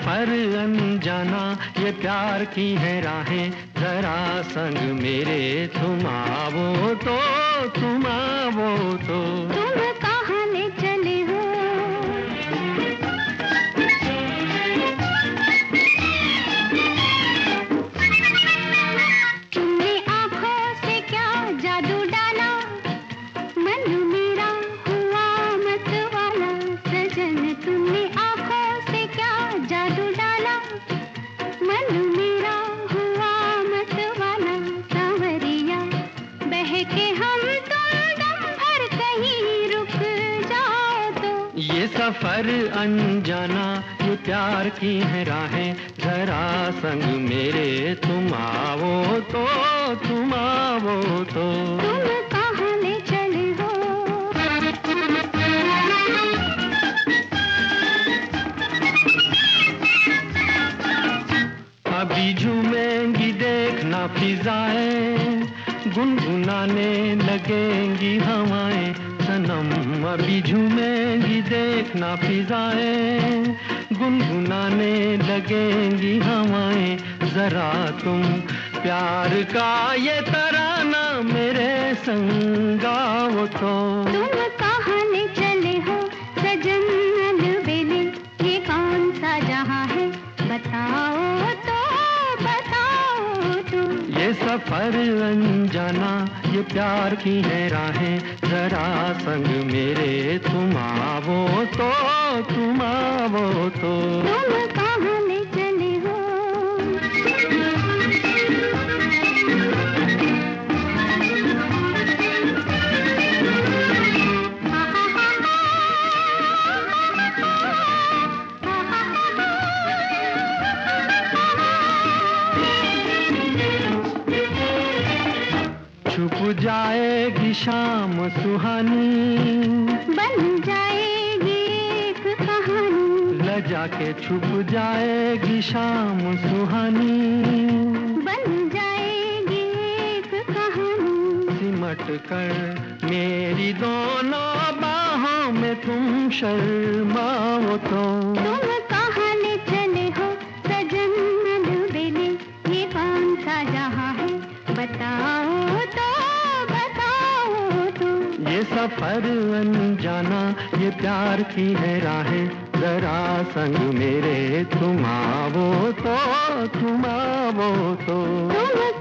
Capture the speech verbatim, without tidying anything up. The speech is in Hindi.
सफर अनजाना, ये प्यार की है राहें, जरा संग मेरे तुम आवो तो, तुम आवो तो। तुम कहाँ ले चले हो? तुमने आँखों से क्या जादू डाला, मन मेरा हुआ मतवाला। सजन तुमने आँखों से क्या जादू डाला, मन मेरा हुआ मतवाला। सांवरिया बहके हम तुम दम भर कहीं रुक जाओ तो। ये सफर अनजाना, ये प्यार की है राहें, जरा संग मेरे तुम आवो तो, तुम आवो तो। तुम कहाँ ले चले हो? अभी झूमेंगी देखना फिजाएं, गुनगुनाने लगेंगी हवाएं। सनम अभी झूमेंगी देखना फिजाएं, गुनगुनाने लगेंगी हवाएं। जरा तुम प्यार का ये तराना मेरे संग गाओ तो। तुम कहाँ ले चले हो सजन अलबेले, ये कौन सा जहाँ है बताओ तो, बताओ तो। ये सफर अनजाना, ये प्यार की है राहें, जरा संग मेरे तुम आवो तो, तुम आवो तो। तुम कहाँ ले चले हो? छुप जाएगी शाम सुहानी, बन जाएगी एक कहानी। लजा के छुप जाएगी शाम सुहानी, बन जाएगी एक कहानी। सिमट कर मेरी दोनों बाहों में तुम शर्माओ तो। तुम कहाँ ले चले हो सजन अलबेले, ये कौन सा जहाँ है बताओ तो, बताओ तो। ये सफर अनजाना, ये प्यार की है राहें, जरा संग मेरे तुम आवो तो, तुम आवो तो। तुम